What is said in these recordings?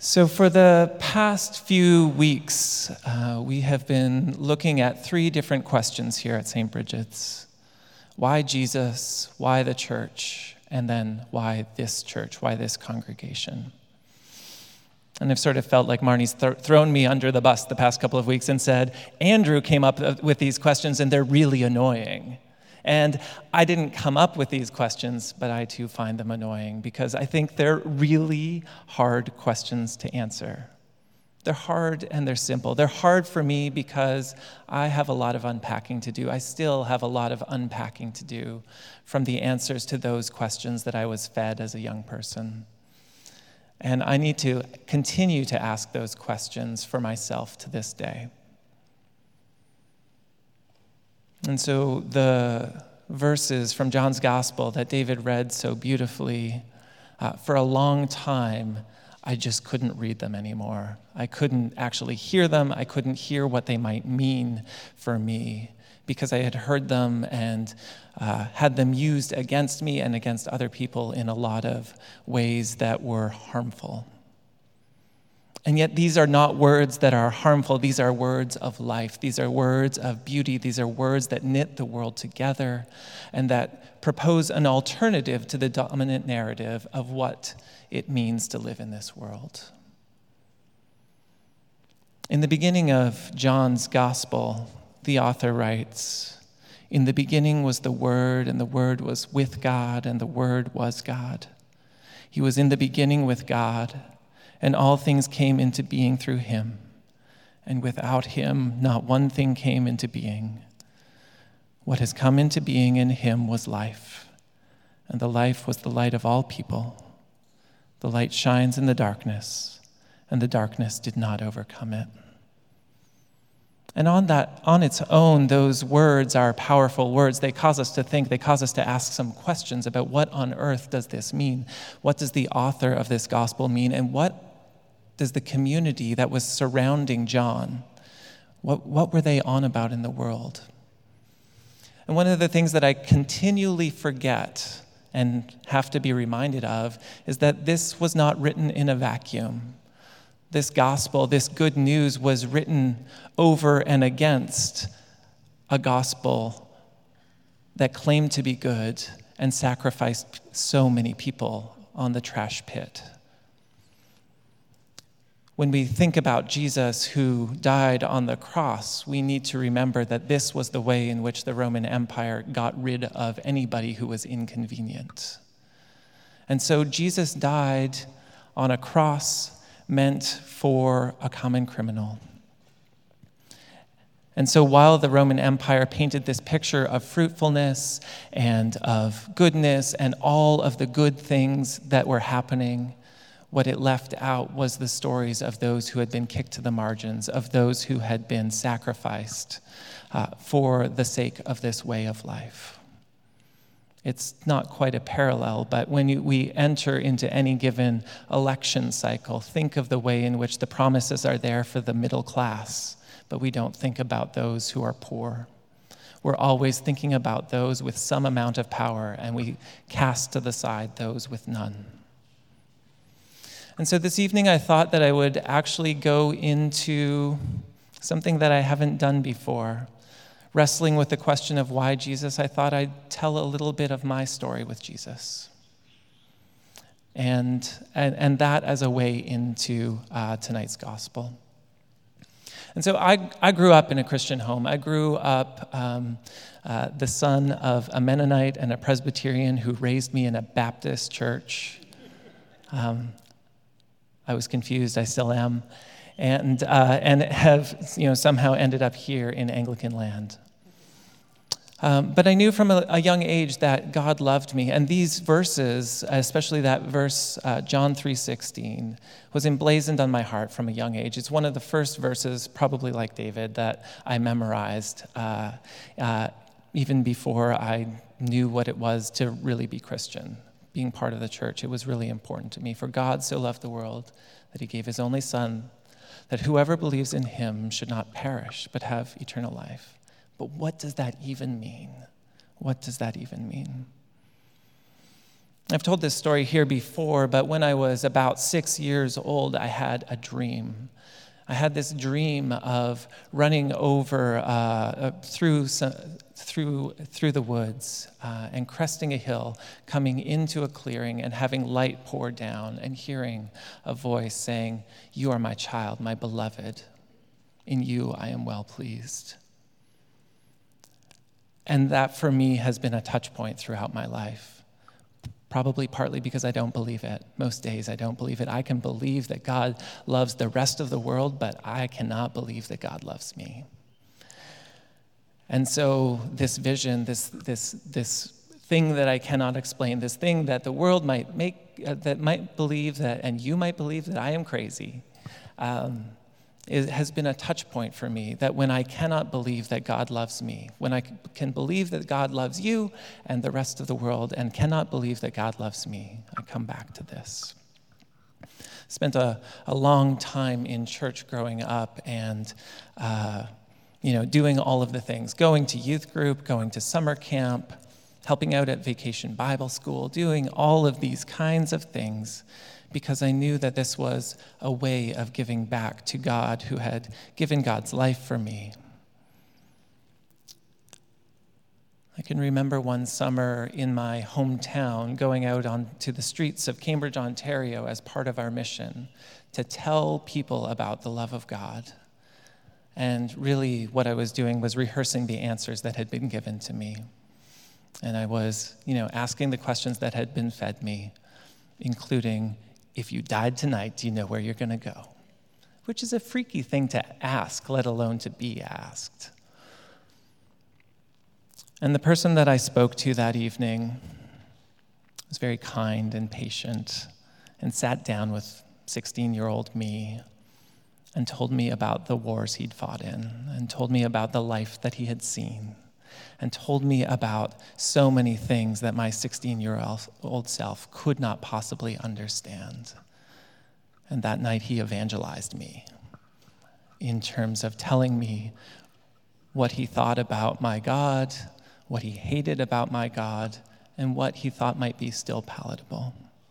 So for the past few weeks, we have been looking at three different questions here at St. Bridget's. Why Jesus? Why the church? And then why this church? Why this congregation? And I've sort of felt like Marnie's thrown me under the bus the past couple of weeks and said, Andrew came up with these questions and they're really annoying. And I didn't come up with these questions, but I too find them annoying because I think they're really hard questions to answer. They're hard and they're simple. They're hard for me because I have a lot of unpacking to do. I still have a lot of unpacking to do from the answers to those questions that I was fed as a young person. And I need to continue to ask those questions for myself to this day. And so the verses from John's Gospel that David read so beautifully, for a long time, I just couldn't read them anymore. I couldn't actually hear them. I couldn't hear what they might mean for me because I had heard them and had them used against me and against other people in a lot of ways that were harmful. And yet these are not words that are harmful. These are words of life. These are words of beauty. These are words that knit the world together and that propose an alternative to the dominant narrative of what it means to live in this world. In the beginning of John's Gospel, the author writes, "In the beginning was the Word, and the Word was with God, and the Word was God. He was in the beginning with God, and all things came into being through him. And without him, not one thing came into being. What has come into being in him was life, and the life was the light of all people. The light shines in the darkness, and the darkness did not overcome it." And on its own, those words are powerful words. They cause us to think, they cause us to ask some questions about what on earth does this mean? What does the author of this gospel mean? And what does the community that was surrounding John, what were they on about in the world? And one of the things that I continually forget and have to be reminded of is that this was not written in a vacuum. This gospel, this good news was written over and against a gospel that claimed to be good and sacrificed so many people on the trash pit. When we think about Jesus who died on the cross, we need to remember that this was the way in which the Roman Empire got rid of anybody who was inconvenient. And so Jesus died on a cross meant for a common criminal. And so while the Roman Empire painted this picture of fruitfulness and of goodness and all of the good things that were happening, what it left out was the stories of those who had been kicked to the margins, of those who had been sacrificed for the sake of this way of life. It's not quite a parallel, but when we enter into any given election cycle, think of the way in which the promises are there for the middle class, but we don't think about those who are poor. We're always thinking about those with some amount of power, and we cast to the side those with none. And so this evening I thought that I would actually go into something that I haven't done before. Wrestling with the question of why Jesus, I thought I'd tell a little bit of my story with Jesus. And that as a way into tonight's gospel. And so I grew up in a Christian home. I grew up the son of a Mennonite and a Presbyterian who raised me in a Baptist church. I was confused, I still am, and have somehow ended up here in Anglican land. But I knew from a young age that God loved me, and these verses, especially that verse, John 3:16, was emblazoned on my heart from a young age. It's one of the first verses, probably like David, that I memorized even before I knew what it was to really be Christian. Being part of the church, it was really important to me. For God so loved the world that he gave his only son, that whoever believes in him should not perish, but have eternal life. But what does that even mean? What does that even mean? I've told this story here before, but when I was about 6 years old, I had a dream. I had this dream of running over through the woods and cresting a hill, coming into a clearing and having light pour down and hearing a voice saying, "You are my child, my beloved. In you I am well pleased." And that for me has been a touch point throughout my life. Probably partly because I don't believe it. Most days I don't believe it. I can believe that God loves the rest of the world, but I cannot believe that God loves me. And so this vision, this thing that I cannot explain, this thing that the world might believe that, and you might believe that I am crazy, it has been a touch point for me, that when I cannot believe that God loves me, when I can believe that God loves you and the rest of the world and cannot believe that God loves me, I come back to this. Spent a long time in church growing up and doing all of the things, going to youth group, going to summer camp, helping out at Vacation Bible School, doing all of these kinds of things, because I knew that this was a way of giving back to God who had given God's life for me. I can remember one summer in my hometown going out onto the streets of Cambridge, Ontario as part of our mission to tell people about the love of God. And really what I was doing was rehearsing the answers that had been given to me. And I was, asking the questions that had been fed me, including, if you died tonight, do you know where you're going to go? Which is a freaky thing to ask, let alone to be asked. And the person that I spoke to that evening was very kind and patient and sat down with 16-year-old me and told me about the wars he'd fought in and told me about the life that he had seen and told me about so many things that my 16-year-old self could not possibly understand. And that night he evangelized me in terms of telling me what he thought about my God, what he hated about my God, and what he thought might be still palatable.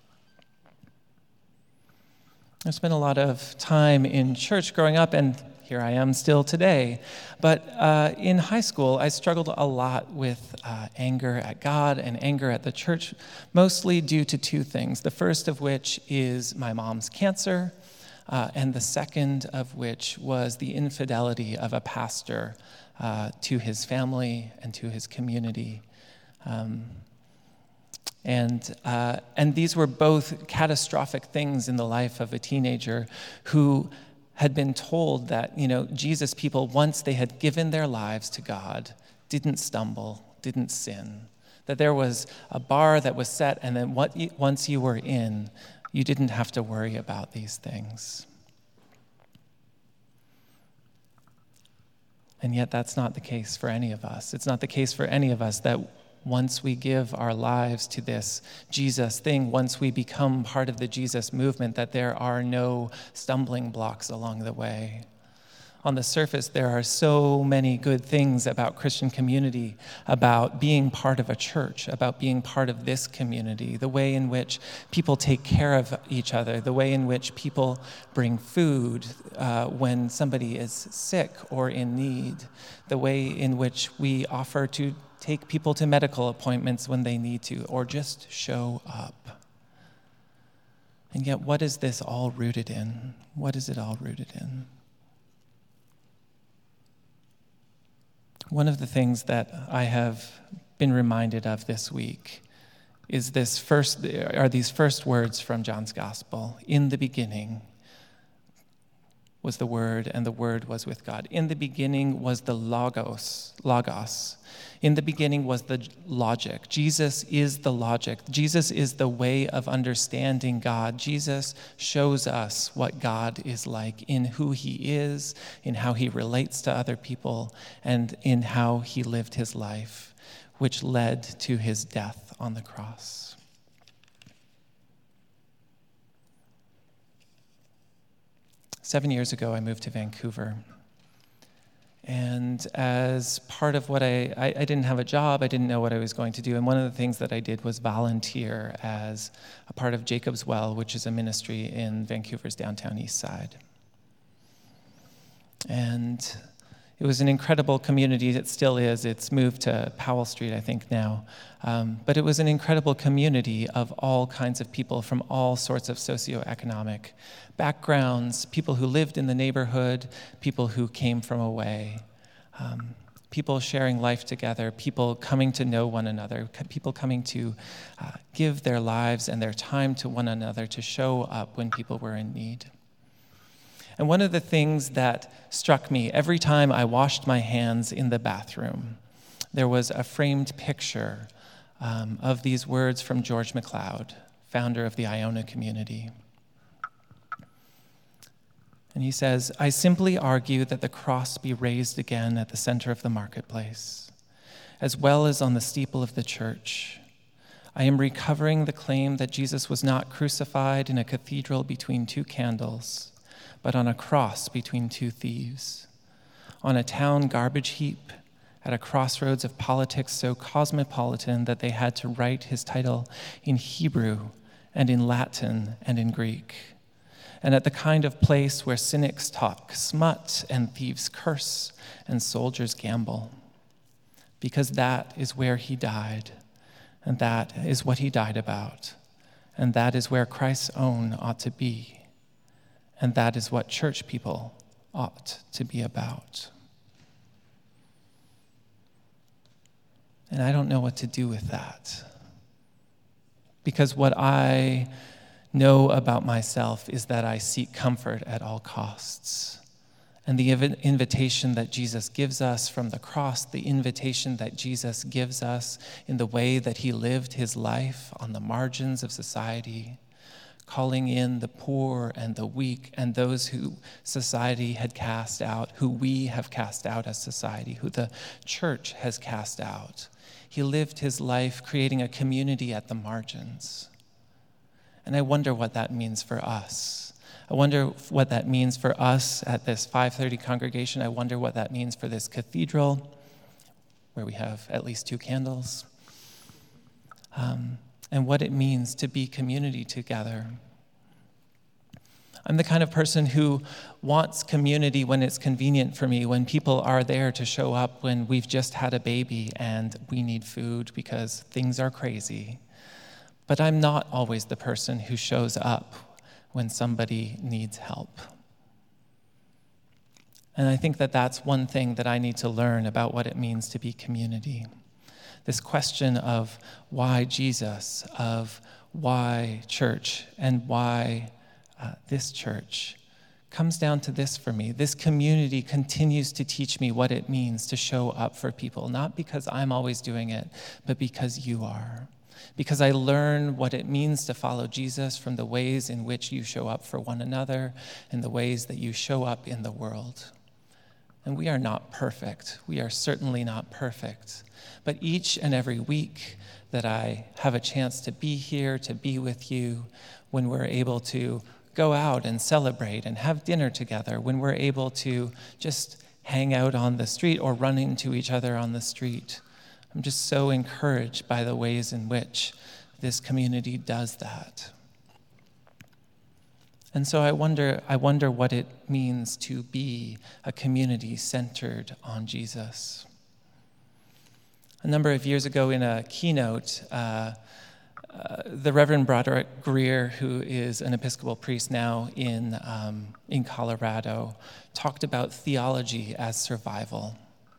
I spent a lot of time in church growing up, and here I am still today. But in high school, I struggled a lot with anger at God and anger at the church, mostly due to two things. The first of which is my mom's cancer, and the second of which was the infidelity of a pastor to his family and to his community. And these were both catastrophic things in the life of a teenager who had been told that, Jesus people, once they had given their lives to God, didn't stumble, didn't sin. That there was a bar that was set, and then once you were in, you didn't have to worry about these things. And yet that's not the case for any of us. It's not the case for any of us that once we give our lives to this Jesus thing, once we become part of the Jesus movement, that there are no stumbling blocks along the way. On the surface, there are so many good things about Christian community, about being part of a church, about being part of this community, the way in which people take care of each other, the way in which people bring food when somebody is sick or in need, the way in which we offer to take people to medical appointments when they need to, or just show up. And yet, what is this all rooted in? What is it all rooted in? One of the things that I have been reminded of this week is these first words from John's Gospel. In the beginning was the Word, and the Word was with God. In the beginning was the Logos. In the beginning was the logic. Jesus is the logic. Jesus is the way of understanding God. Jesus shows us what God is like in who he is, in how he relates to other people, and in how he lived his life, which led to his death on the cross. "7 years ago, I moved to Vancouver. And And as part of what I didn't have a job, I didn't know what I was going to do. And one of the things that I did was volunteer as a part of Jacob's Well, which is a ministry in Vancouver's downtown east side. And it was an incredible community. It still is. It's moved to Powell Street, I think, now. But it was an incredible community of all kinds of people from all sorts of socioeconomic backgrounds, people who lived in the neighborhood, people who came from away, people sharing life together, people coming to know one another, people coming to give their lives and their time to one another to show up when people were in need. And one of the things that struck me every time I washed my hands in the bathroom, there was a framed picture of these words from George MacLeod, founder of the Iona community. And he says, "I simply argue that the cross be raised again at the center of the marketplace, as well as on the steeple of the church. I am recovering the claim that Jesus was not crucified in a cathedral between two candles, but on a cross between two thieves, on a town garbage heap, at a crossroads of politics so cosmopolitan that they had to write his title in Hebrew and in Latin and in Greek, and at the kind of place where cynics talk smut and thieves curse and soldiers gamble, because that is where he died, and that is what he died about, and that is where Christ's own ought to be, and that is what church people ought to be about." And I don't know what to do with that. Because what I know about myself is that I seek comfort at all costs. And the invitation that Jesus gives us from the cross, the invitation that Jesus gives us in the way that he lived his life on the margins of society, calling in the poor and the weak and those who society had cast out, who we have cast out as society, who the church has cast out. He lived his life creating a community at the margins. And I wonder what that means for us. I wonder what that means for us at this 5:30 congregation. I wonder what that means for this cathedral, where we have at least two candles, and what it means to be community together. I'm the kind of person who wants community when it's convenient for me, when people are there to show up when we've just had a baby and we need food because things are crazy. But I'm not always the person who shows up when somebody needs help. And I think that that's one thing that I need to learn about what it means to be community. This question of why Jesus, of why church, and why this church comes down to this for me. This community continues to teach me what it means to show up for people, not because I'm always doing it, but because you are. Because I learn what it means to follow Jesus from the ways in which you show up for one another and the ways that you show up in the world. And we are not perfect. We are certainly not perfect. But each and every week that I have a chance to be here, to be with you, when we're able to go out and celebrate and have dinner together, when we're able to just hang out on the street or run into each other on the street, I'm just so encouraged by the ways in which this community does that. And so I wonder what it means to be a community centered on Jesus. A number of years ago in a keynote, the Reverend Broderick Greer, who is an Episcopal priest now in Colorado, talked about theology as survival.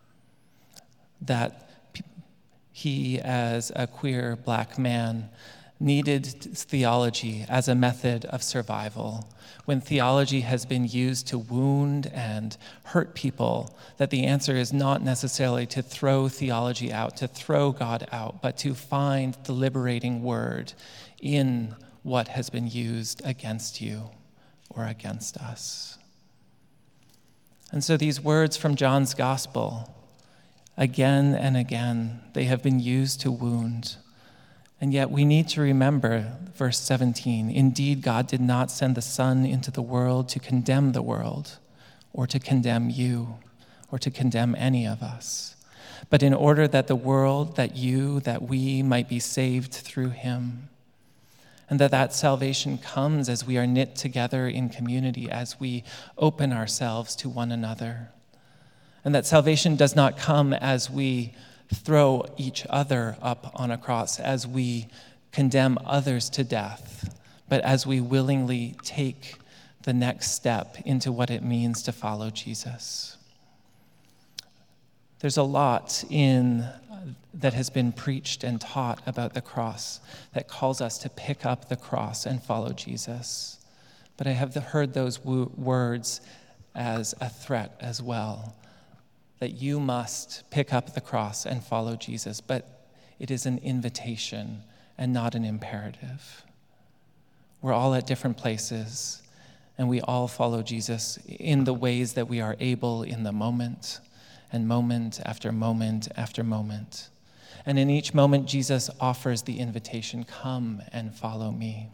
That he, as a queer black man, needed theology as a method of survival. When theology has been used to wound and hurt people, that the answer is not necessarily to throw theology out, to throw God out, but to find the liberating word in what has been used against you or against us. And so these words from John's gospel, again and again, they have been used to wound. And yet we need to remember verse 17, "Indeed, God did not send the Son into the world to condemn the world or to condemn you. or to condemn any of us, but in order that the world, that we might be saved through him, and that salvation comes as we are knit together in community, as we open ourselves to one another. And that salvation does not come as we throw each other up on a cross, as we condemn others to death, but as we willingly take the next step into what it means to follow Jesus. There's a lot that has been preached and taught about the cross that calls us to pick up the cross and follow Jesus. But I have heard those words as a threat as well, that you must pick up the cross and follow Jesus, but it is an invitation and not an imperative. We're all at different places, and we all follow Jesus in the ways that we are able in the moment, and moment after moment after moment. And in each moment, Jesus offers the invitation, come and follow me.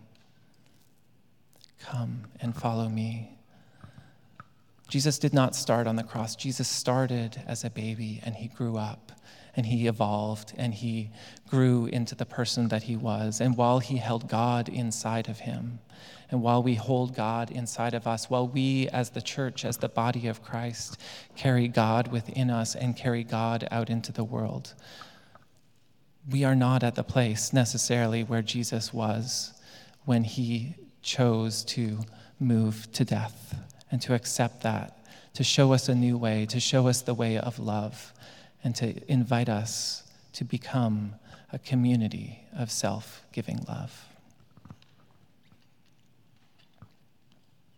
Come and follow me. Jesus did not start on the cross. Jesus started as a baby, and he grew up, and he evolved, and he grew into the person that he was. And while he held God inside of him, and while we hold God inside of us, while we as the church, as the body of Christ, carry God within us and carry God out into the world, we are not at the place necessarily where Jesus was when he chose to move to death and to accept that, to show us a new way, to show us the way of love, and to invite us to become a community of self-giving love.